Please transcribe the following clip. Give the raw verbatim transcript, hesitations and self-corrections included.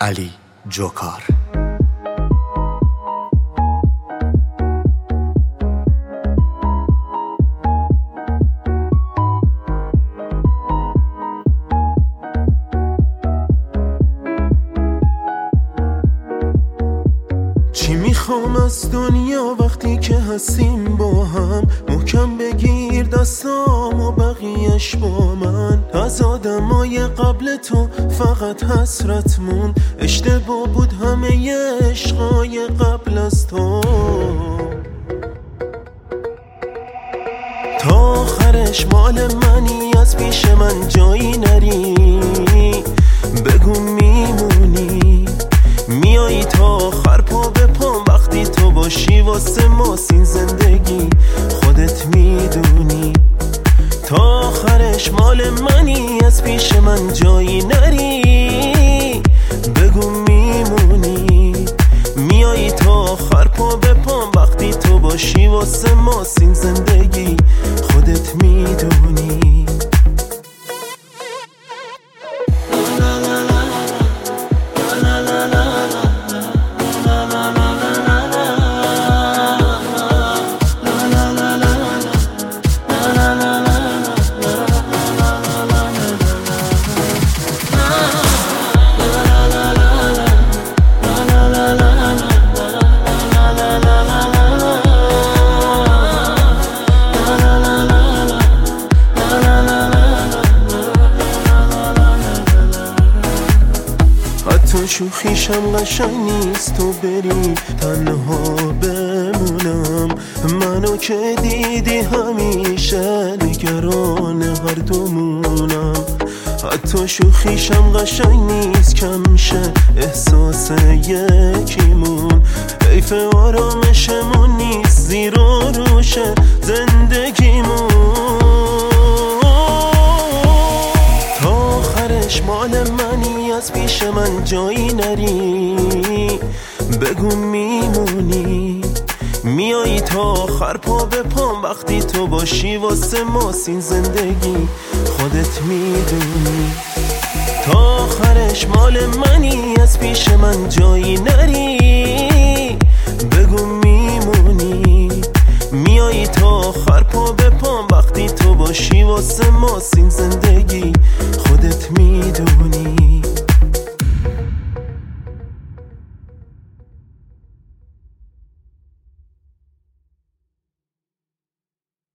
علی جوکار. چی میخوام از دنیا وقتی که هستیم با هم؟ محکم بگیر دستام و بقیهش با من. از آدمای قبل تو فقط حسرت مون، اشتباه بود همه عشقای قبل از تو. تا آخرش مال منی، از پیش من جایی نری. بگو میمونی، میایی تا آخر پا به پام. وقتی تو باشی واسه ما سین زندگی خودت میدونی. تا آخرش مال منی، از پیش من جایی نری. بگو میمونی، میایی تا آخر پا به پام. وقتی تو باشی واسه ما سین زندگی خودت میدونی. تو شوخیشم قشنگ نیست تو بری تنها بمونم. منو که دیدی همیشه نگران هر دومونم. حتی شوخیشم قشنگ نیست کم شه احساس یکیمون. حیف آرامشمون نیست زیر و روشه زندگیمون. تا آخرش مال منی، از پیش من جایی نری. بگو میمونی، میایی تا آخر پا به پام. وقتی تو باشی واسه ما سین زندگی خودت میدونی. تا آخرش مال منی، از پیش من جایی نری. بگو میمونی، میایی تا آخر پا به پام. وقتی تو باشی واسه ما سین زندگی خودت میدونی.